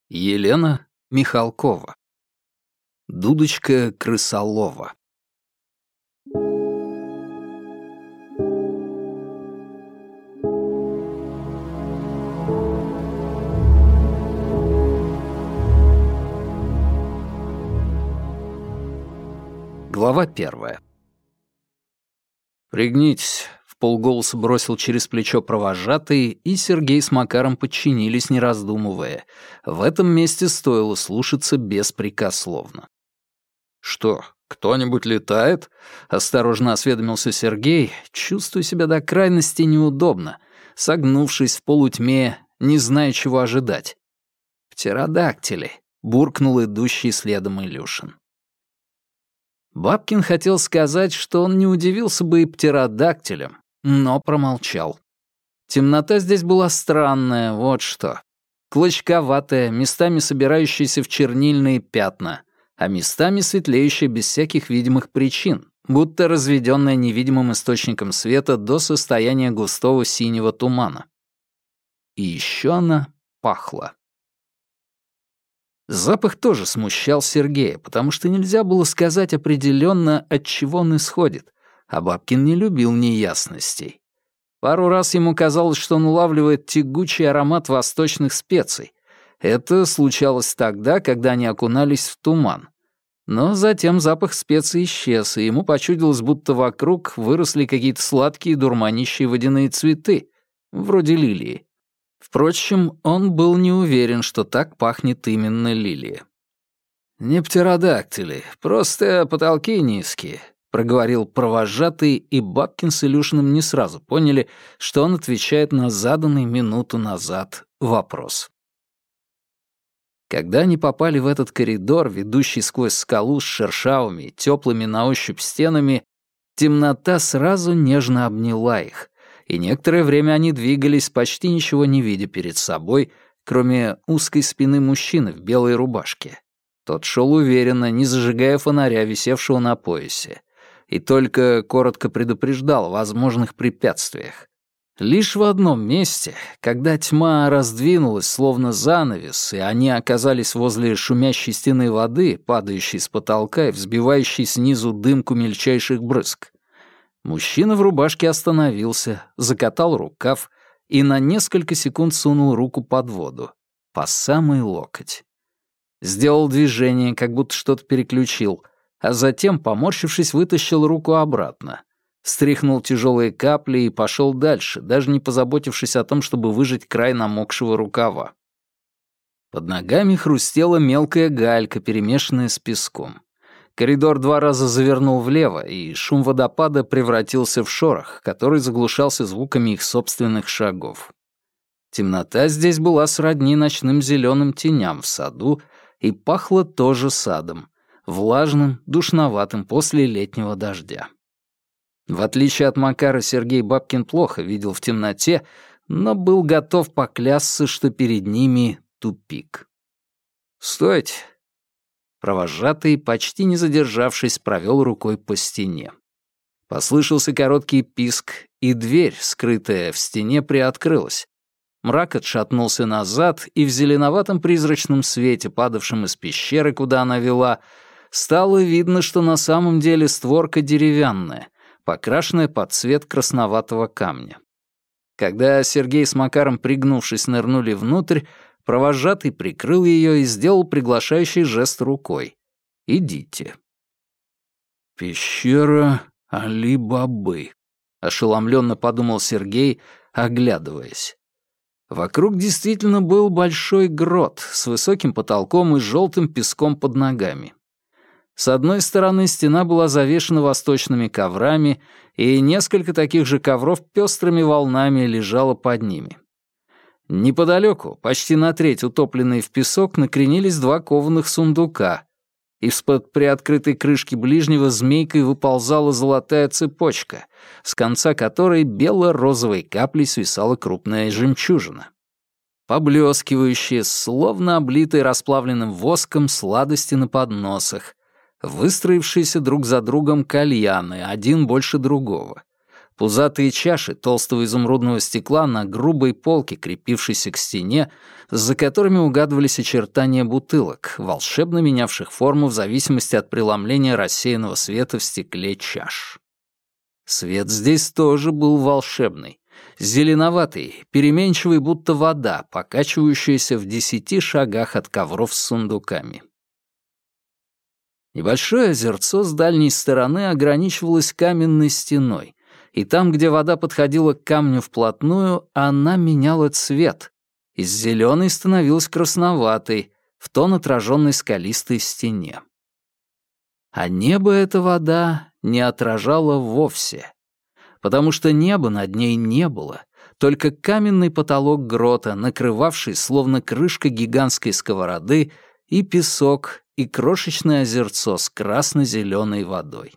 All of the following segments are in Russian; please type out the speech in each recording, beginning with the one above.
Елена Михалкова. Дудочка крысолова. Глава 1. «Пригнитесь», — вполголоса бросил через плечо провожатый, и Сергей с Макаром подчинились, не раздумывая. В этом месте стоило слушаться беспрекословно. «Что, кто-нибудь летает?» — осторожно осведомился Сергей, чувствуя себя до крайности неудобно, согнувшись в полутьме, не зная, чего ожидать. «Птеродактили», — буркнул идущий следом Илюшин. Бабкин хотел сказать, что он не удивился бы и птеродактилям, но промолчал. Темнота здесь была странная, вот что. Клочковатая, местами собирающаяся в чернильные пятна, а местами светлеющая без всяких видимых причин, будто разведенная невидимым источником света до состояния густого синего тумана. И еще она пахла. Запах тоже смущал Сергея, потому что нельзя было сказать определенно, от чего он исходит, а Бабкин не любил неясностей. Пару раз ему казалось, что он улавливает тягучий аромат восточных специй. Это случалось тогда, когда они окунались в туман. Но затем запах специй исчез, и ему почудилось, будто вокруг выросли какие-то сладкие дурманящие водяные цветы, вроде лилии. Впрочем, он был не уверен, что так пахнет именно лилия. «Не птеродактили, просто потолки низкие», — проговорил провожатый, и Бабкин с Илюшиным не сразу поняли, что он отвечает на заданный минуту назад вопрос. Когда они попали в этот коридор, ведущий сквозь скалу с шершавыми и тёплыми на ощупь стенами, темнота сразу нежно обняла их, и некоторое время они двигались, почти ничего не видя перед собой, кроме узкой спины мужчины в белой рубашке. Тот шел уверенно, не зажигая фонаря, висевшего на поясе, и только коротко предупреждал о возможных препятствиях. Лишь в одном месте, когда тьма раздвинулась, словно занавес, и они оказались возле шумящей стены воды, падающей с потолка и взбивающей снизу дымку мельчайших брызг, мужчина в рубашке остановился, закатал рукав и на несколько секунд сунул руку под воду, по самый локоть. Сделал движение, как будто что-то переключил, а затем, поморщившись, вытащил руку обратно. Стряхнул тяжелые капли и пошел дальше, даже не позаботившись о том, чтобы выжать край намокшего рукава. Под ногами хрустела мелкая галька, перемешанная с песком. Коридор 2 раза завернул влево, и шум водопада превратился в шорох, который заглушался звуками их собственных шагов. Темнота здесь была сродни ночным зеленым теням в саду и пахла тоже садом, влажным, душноватым после летнего дождя. В отличие от Макара, Сергей Бабкин плохо видел в темноте, но был готов поклясться, что перед ними тупик. «Стойте!» Провожатый, почти не задержавшись, провел рукой по стене. Послышался короткий писк, и дверь, скрытая в стене, приоткрылась. Мрак отшатнулся назад, и в зеленоватом призрачном свете, падавшем из пещеры, куда она вела, стало видно, что на самом деле створка деревянная, покрашенная под цвет красноватого камня. Когда Сергей с Макаром, пригнувшись, нырнули внутрь, провожатый прикрыл ее и сделал приглашающий жест рукой. «Идите». «Пещера Али-Бабы», — ошеломленно подумал Сергей, оглядываясь. Вокруг действительно был большой грот с высоким потолком и желтым песком под ногами. С одной стороны стена была завешена восточными коврами, и несколько таких же ковров пестрыми волнами лежало под ними. Неподалеку, почти на треть утопленные в песок, накренились 2 кованых сундука. Из-под приоткрытой крышки ближнего змейкой выползала золотая цепочка, с конца которой бело-розовой каплей свисала крупная жемчужина. Поблескивающие, словно облитые расплавленным воском, сладости на подносах, выстроившиеся друг за другом кальяны, один больше другого, Пузатые чаши толстого изумрудного стекла на грубой полке, крепившейся к стене, за которыми угадывались очертания бутылок, волшебно менявших форму в зависимости от преломления рассеянного света в стекле чаш. Свет здесь тоже был волшебный. Зеленоватый, переменчивый, будто вода, покачивающаяся в 10 шагах от ковров с сундуками. Небольшое озерцо с дальней стороны ограничивалось каменной стеной, и там, где вода подходила к камню вплотную, она меняла цвет. Из зеленой становилась красноватой, в тон отраженной скалистой стене. А небо эта вода не отражала вовсе, потому что неба над ней не было, только каменный потолок грота, накрывавший, словно крышка гигантской сковороды, и песок, и крошечное озерцо с красно-зеленой водой.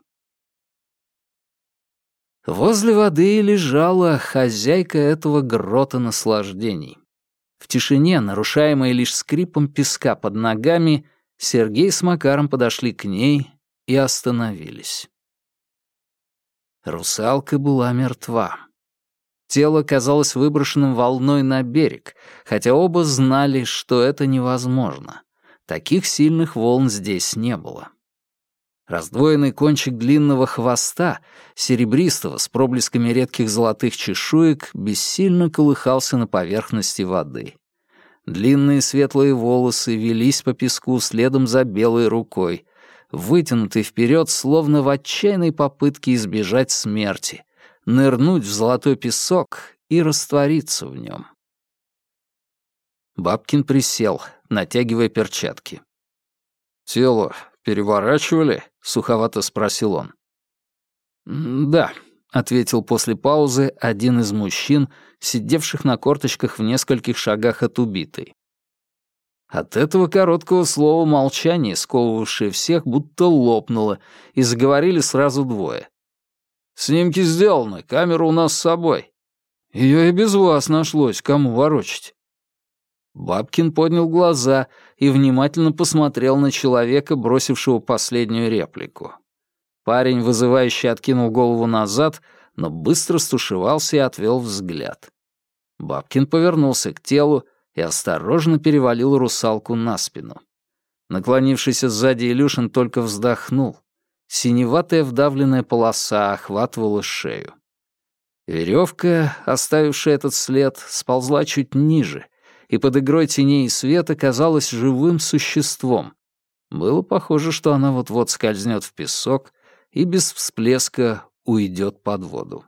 Возле воды лежала хозяйка этого грота наслаждений. В тишине, нарушаемой лишь скрипом песка под ногами, Сергей с Макаром подошли к ней и остановились. Русалка была мертва. Тело казалось выброшенным волной на берег, хотя оба знали, что это невозможно. Таких сильных волн здесь не было. Раздвоенный кончик длинного хвоста, серебристого, с проблесками редких золотых чешуек, бессильно колыхался на поверхности воды. Длинные светлые волосы велись по песку следом за белой рукой, вытянутый вперед, словно в отчаянной попытке избежать смерти, нырнуть в золотой песок и раствориться в нем. Бабкин присел, натягивая перчатки. «Тело переворачивали?» — суховато спросил он. «Да», — ответил после паузы один из мужчин, сидевших на корточках в нескольких шагах от убитой. От этого короткого слова молчание, сковывавшее всех, будто лопнуло, и заговорили сразу двое. «Снимки сделаны, камера у нас с собой. Ее и без вас нашлось, кому ворочать». Бабкин поднял глаза и внимательно посмотрел на человека, бросившего последнюю реплику. Парень, вызывающе откинул голову назад, но быстро стушевался и отвел взгляд. Бабкин повернулся к телу и осторожно перевалил русалку на спину. Наклонившийся сзади Илюшин только вздохнул. Синеватая вдавленная полоса охватывала шею. Веревка, оставившая этот след, сползла чуть ниже, и под игрой теней и света казалась живым существом. Было похоже, что она вот-вот скользнет в песок и без всплеска уйдет под воду.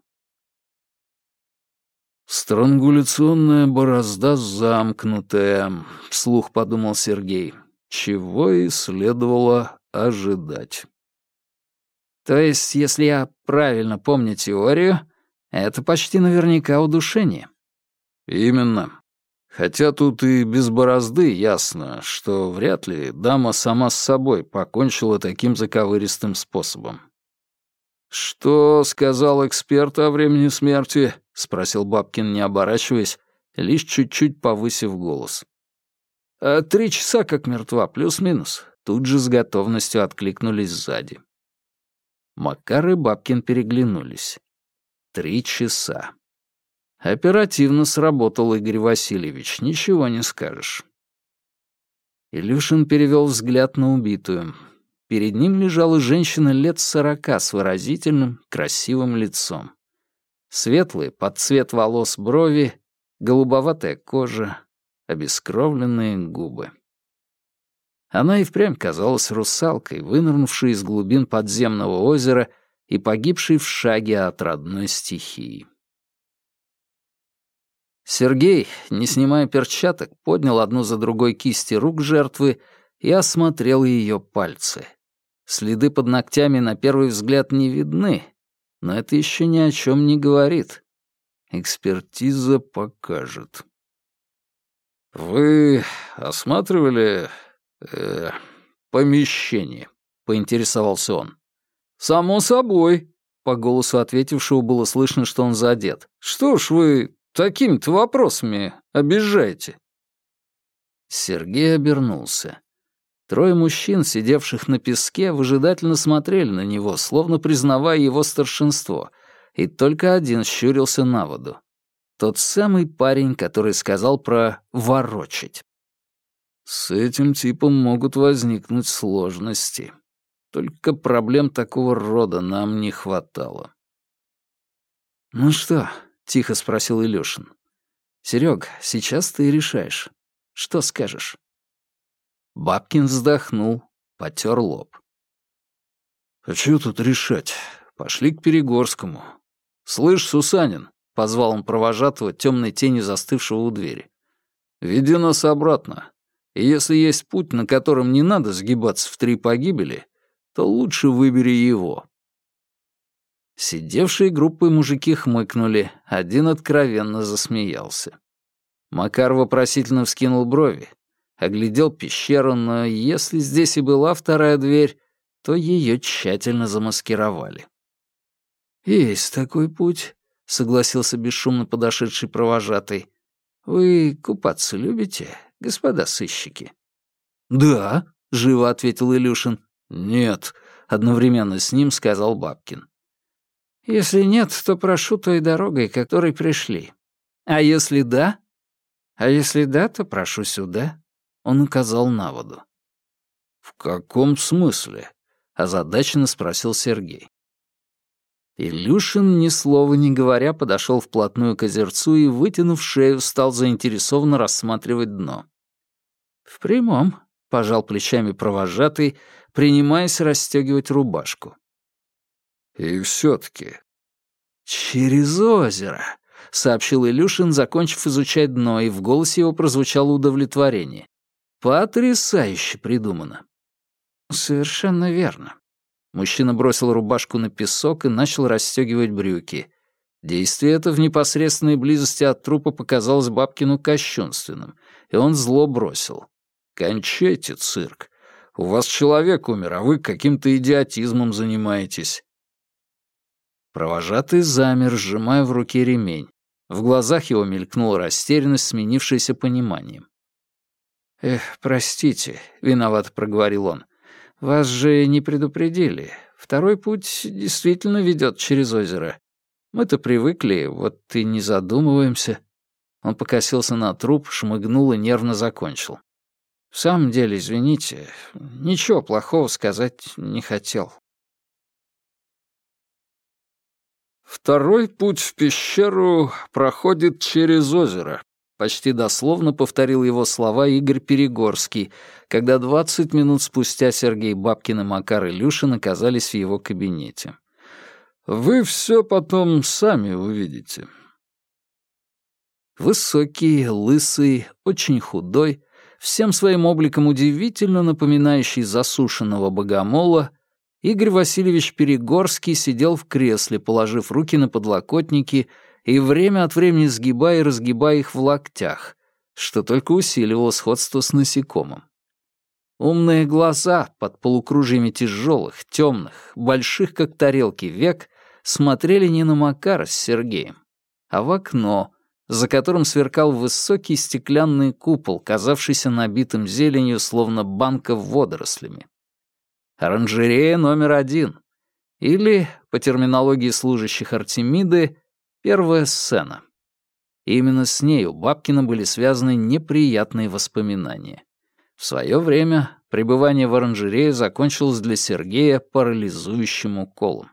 «Странгуляционная борозда замкнутая», — вслух подумал Сергей, чего и следовало ожидать. «То есть, если я правильно помню теорию, это почти наверняка удушение?» «Именно. Хотя тут и без борозды ясно, что вряд ли дама сама с собой покончила таким заковыристым способом». «Что сказал эксперт о времени смерти?» — спросил Бабкин, не оборачиваясь, лишь чуть-чуть повысив голос. 3 часа как мертва, плюс-минус», — тут же с готовностью откликнулись сзади. Макар и Бабкин переглянулись. 3 часа. Оперативно сработал Игорь Васильевич, ничего не скажешь. Илюшин перевел взгляд на убитую. Перед ним лежала женщина лет 40 с выразительным, красивым лицом. Светлые, под цвет волос брови, голубоватая кожа, обескровленные губы. Она и впрямь казалась русалкой, вынырнувшей из глубин подземного озера и погибшей в шаге от родной стихии. Сергей, не снимая перчаток, поднял одну за другой кисти рук жертвы и осмотрел ее пальцы. Следы под ногтями на первый взгляд не видны, но это еще ни о чем не говорит. Экспертиза покажет. «Вы осматривали помещение?» — поинтересовался он. «Само собой», — по голосу ответившего было слышно, что он задет. «Что ж вы такими-то вопросами обижаете?» Сергей обернулся. 3 мужчин, сидевших на песке, выжидательно смотрели на него, словно признавая его старшинство, и только один щурился на воду. Тот самый парень, который сказал про «ворочать». С этим типом могут возникнуть сложности. Только проблем такого рода нам не хватало. «Ну что?» — тихо спросил Илюшин. «Серёг, сейчас ты решаешь. Что скажешь?» Бабкин вздохнул, потер лоб. «А чё тут решать? Пошли к Перегорскому. Слышь, Сусанин!» — позвал он провожатого, темной тенью застывшего у двери. «Веди нас обратно. И если есть путь, на котором не надо сгибаться в 3 погибели, то лучше выбери его». Сидевшие группой мужики хмыкнули, один откровенно засмеялся. Макар вопросительно вскинул брови, оглядел пещеру, но если здесь и была вторая дверь, то ее тщательно замаскировали. «Есть такой путь», — согласился бесшумно подошедший провожатый. «Вы купаться любите, господа сыщики?» «Да», — живо ответил Илюшин. «Нет», — одновременно с ним сказал Бабкин. «Если нет, то прошу той дорогой, которой пришли. А если да? А если да, то прошу сюда». Он указал на воду. «В каком смысле?» — озадаченно спросил Сергей. Илюшин, ни слова не говоря, подошел вплотную к озерцу и, вытянув шею, стал заинтересованно рассматривать дно. «В прямом», — пожал плечами провожатый, принимаясь расстегивать рубашку. «И все-таки...» «Через озеро», — сообщил Илюшин, закончив изучать дно, и в голосе его прозвучало удовлетворение. «Потрясающе придумано». «Совершенно верно». Мужчина бросил рубашку на песок и начал расстегивать брюки. Действие это в непосредственной близости от трупа показалось Бабкину кощунственным, и он зло бросил. «Кончайте цирк. У вас человек умер, а вы каким-то идиотизмом занимаетесь». Провожатый замер, сжимая в руке ремень. В глазах его мелькнула растерянность, сменившаяся пониманием. «Простите», — виновато проговорил он. «Вас же не предупредили. Второй путь действительно ведет через озеро. Мы-то привыкли, вот и не задумываемся». Он покосился на труп, шмыгнул и нервно закончил. «В самом деле, извините, ничего плохого сказать не хотел». «Второй путь в пещеру проходит через озеро», — почти дословно повторил его слова Игорь Перегорский, когда 20 минут спустя Сергей Бабкин и Макар Илюшин оказались в его кабинете. «Вы все потом сами увидите». Высокий, лысый, очень худой, всем своим обликом удивительно напоминающий засушенного богомола, Игорь Васильевич Перегорский сидел в кресле, положив руки на подлокотники и время от времени сгибая и разгибая их в локтях, что только усиливало сходство с насекомым. Умные глаза под полукружьями тяжелых, темных, больших, как тарелки, век смотрели не на Макара с Сергеем, а в окно, за которым сверкал высокий стеклянный купол, казавшийся набитым зеленью, словно банка водорослями. Оранжерея номер 1. Или, по терминологии служащих Артемиды, первая сцена. И именно с ней у Бабкина были связаны неприятные воспоминания. В свое время пребывание в оранжерее закончилось для Сергея парализующим уколом.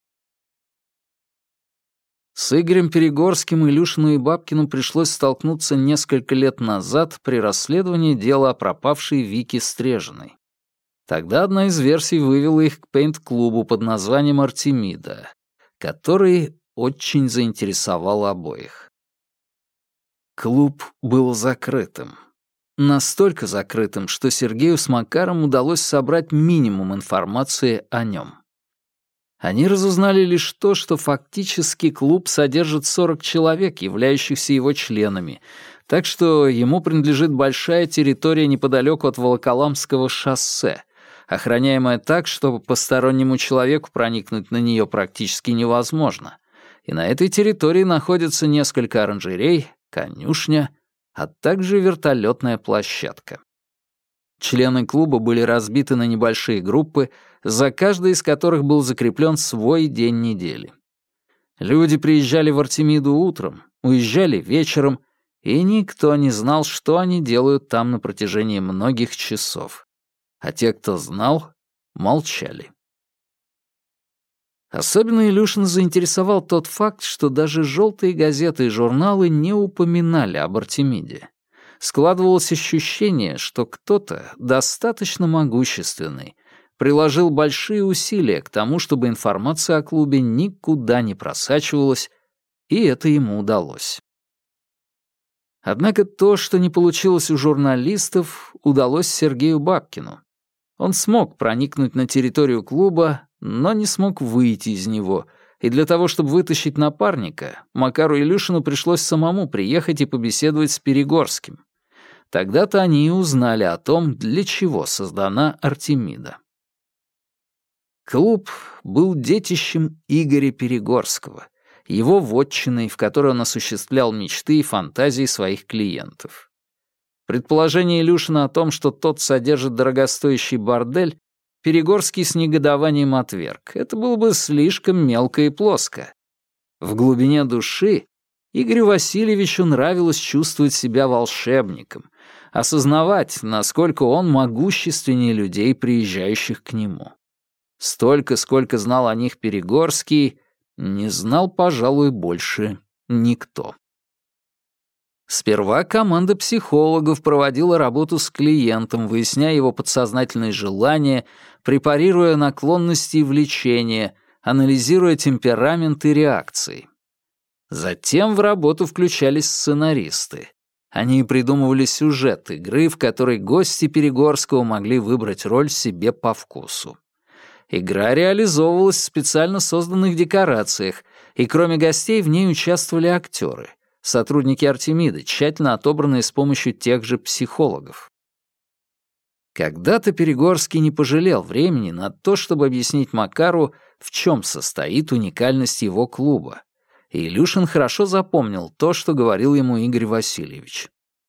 С Игорем Перегорским, Илюшину и Бабкину пришлось столкнуться несколько лет назад при расследовании дела о пропавшей Вике Стрежиной. Тогда одна из версий вывела их к пейнт-клубу под названием «Артемида», который очень заинтересовал обоих. Клуб был закрытым. Настолько закрытым, что Сергею с Макаром удалось собрать минимум информации о нем. Они разузнали лишь то, что фактически клуб содержит 40 человек, являющихся его членами, так что ему принадлежит большая территория неподалеку от Волоколамского шоссе, охраняемая так, чтобы постороннему человеку проникнуть на нее практически невозможно. И на этой территории находится несколько оранжерей, конюшня, а также вертолетная площадка. Члены клуба были разбиты на небольшие группы, за каждой из которых был закреплен свой день недели. Люди приезжали в Артемиду утром, уезжали вечером, и никто не знал, что они делают там на протяжении многих часов. А те, кто знал, молчали. Особенно Илюшина заинтересовал тот факт, что даже желтые газеты и журналы не упоминали об Артемиде. Складывалось ощущение, что кто-то достаточно могущественный приложил большие усилия к тому, чтобы информация о клубе никуда не просачивалась, и это ему удалось. Однако то, что не получилось у журналистов, удалось Сергею Бабкину. Он смог проникнуть на территорию клуба, но не смог выйти из него, и для того, чтобы вытащить напарника, Макару Илюшину пришлось самому приехать и побеседовать с Перегорским. Тогда-то они и узнали о том, для чего создана Артемида. Клуб был детищем Игоря Перегорского, его вотчиной, в которой он осуществлял мечты и фантазии своих клиентов. Предположение Илюшина о том, что тот содержит дорогостоящий бордель, Перегорский с негодованием отверг. Это было бы слишком мелко и плоско. В глубине души Игорю Васильевичу нравилось чувствовать себя волшебником, осознавать, насколько он могущественнее людей, приезжающих к нему. Столько, сколько знал о них Перегорский, не знал, пожалуй, больше никто. Сперва команда психологов проводила работу с клиентом, выясняя его подсознательные желания, препарируя наклонности и влечения, анализируя темперамент и реакции. Затем в работу включались сценаристы. Они придумывали сюжет игры, в которой гости Перегорского могли выбрать роль себе по вкусу. Игра реализовывалась в специально созданных декорациях, и кроме гостей в ней участвовали актеры, сотрудники Артемиды, тщательно отобранные с помощью тех же психологов. Когда-то Перегорский не пожалел времени на то, чтобы объяснить Макару, в чем состоит уникальность его клуба, и Илюшин хорошо запомнил то, что говорил ему Игорь Васильевич.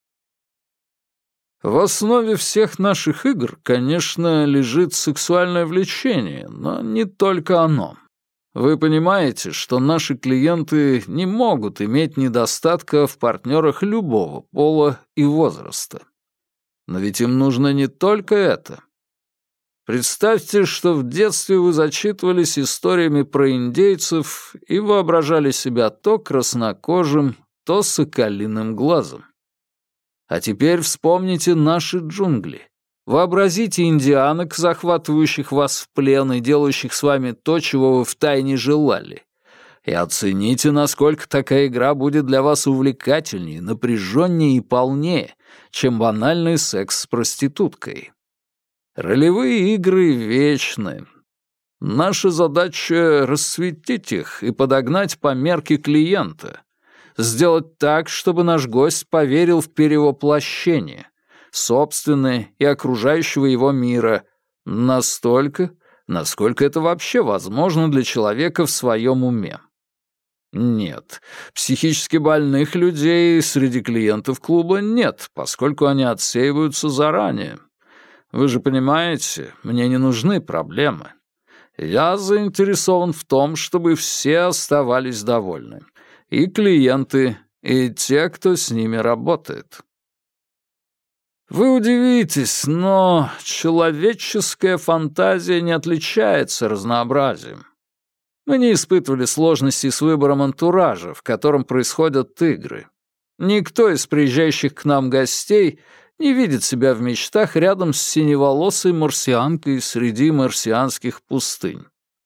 В основе всех наших игр, конечно, лежит сексуальное влечение, но не только оно. Вы понимаете, что наши клиенты не могут иметь недостатка в партнерах любого пола и возраста. Но ведь им нужно не только это. Представьте, что в детстве вы зачитывались историями про индейцев и воображали себя то краснокожим, то соколиным глазом. А теперь вспомните наши джунгли. Вообразите индианок, захватывающих вас в плен и делающих с вами то, чего вы втайне желали. И оцените, насколько такая игра будет для вас увлекательнее, напряженнее и полнее, чем банальный секс с проституткой. Ролевые игры вечны. Наша задача — рассветить их и подогнать по мерке клиента. Сделать так, чтобы наш гость поверил в перевоплощение, собственное и окружающего его мира, настолько, насколько это вообще возможно для человека в своем уме. Нет, психически больных людей среди клиентов клуба нет, поскольку они отсеиваются заранее. Вы же понимаете, мне не нужны проблемы. Я заинтересован в том, чтобы все оставались довольны. И клиенты, и те, кто с ними работает. Вы удивитесь, но человеческая фантазия не отличается разнообразием. Мы не испытывали сложностей с выбором антуража, в котором происходят игры. Никто из приезжающих к нам гостей не видит себя в мечтах рядом с синеволосой марсианкой среди марсианских пустынь.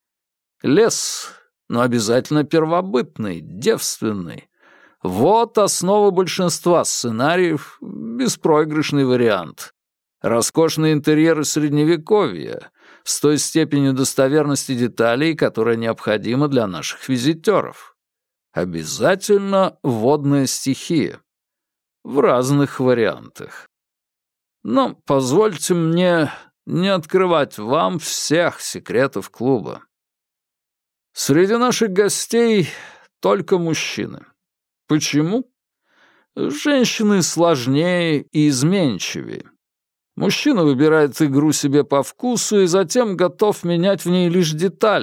Лес, но обязательно первобытный, девственный. Вот основа большинства сценариев, беспроигрышный вариант. Роскошные интерьеры Средневековья с той степенью достоверности деталей, которая необходима для наших визитеров. Обязательно водная стихия. В разных вариантах. Но позвольте мне не открывать вам всех секретов клуба. Среди наших гостей только мужчины. Почему? Женщины сложнее и изменчивее. Мужчина выбирает игру себе по вкусу и затем готов менять в ней лишь детали.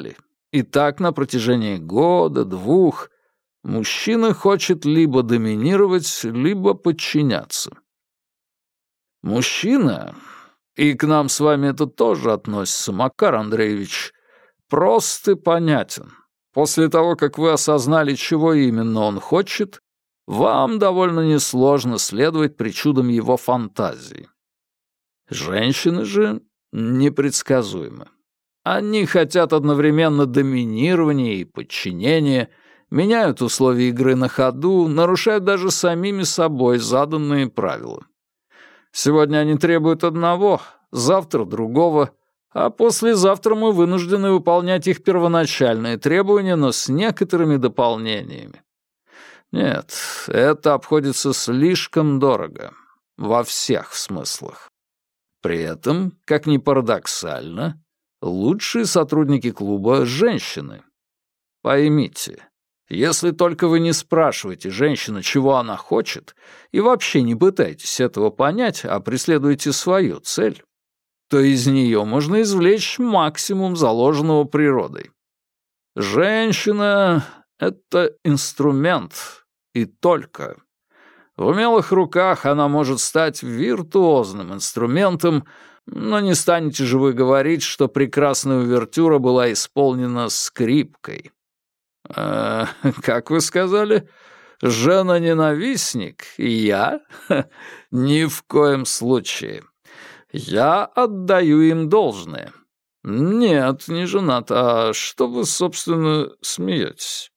И так на протяжении года, двух, мужчина хочет либо доминировать, либо подчиняться. Мужчина, и к нам с вами это тоже относится, Макар Андреевич, прост и понятен. После того, как вы осознали, чего именно он хочет, вам довольно несложно следовать причудам его фантазии. Женщины же непредсказуемы. Они хотят одновременно доминирования и подчинения, меняют условия игры на ходу, нарушают даже самими собой заданные правила. Сегодня они требуют одного, завтра другого, а послезавтра мы вынуждены выполнять их первоначальные требования, но с некоторыми дополнениями. Нет, это обходится слишком дорого. Во всех смыслах. При этом, как ни парадоксально, лучшие сотрудники клуба — женщины. Поймите, если только вы не спрашиваете женщину, чего она хочет, и вообще не пытаетесь этого понять, а преследуете свою цель, то из нее можно извлечь максимум заложенного природой. Женщина — это инструмент, и только. В умелых руках она может стать виртуозным инструментом, но не станете же вы говорить, что прекрасная увертюра была исполнена скрипкой. Как вы сказали? Жена-ненавистник? И я? Ни в коем случае. Я отдаю им должное. Нет, не женат. А что вы, собственно, смеетесь?